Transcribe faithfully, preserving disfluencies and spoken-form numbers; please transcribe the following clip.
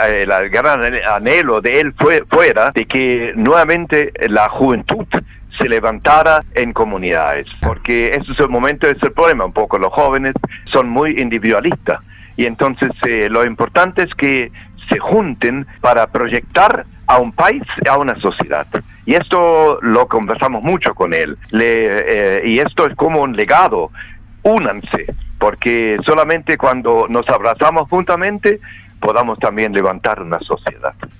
el gran anhelo de él fue, fuera de que nuevamente la juventud se levantara en comunidades, porque ese es el momento, ese es el problema, un poco los jóvenes son muy individualistas, y entonces eh, lo importante es que se junten para proyectar a un país, a una sociedad. Y esto lo conversamos mucho con él, Le, eh, y esto es como un legado, únanse, porque solamente cuando nos abrazamos juntamente podamos también levantar una sociedad.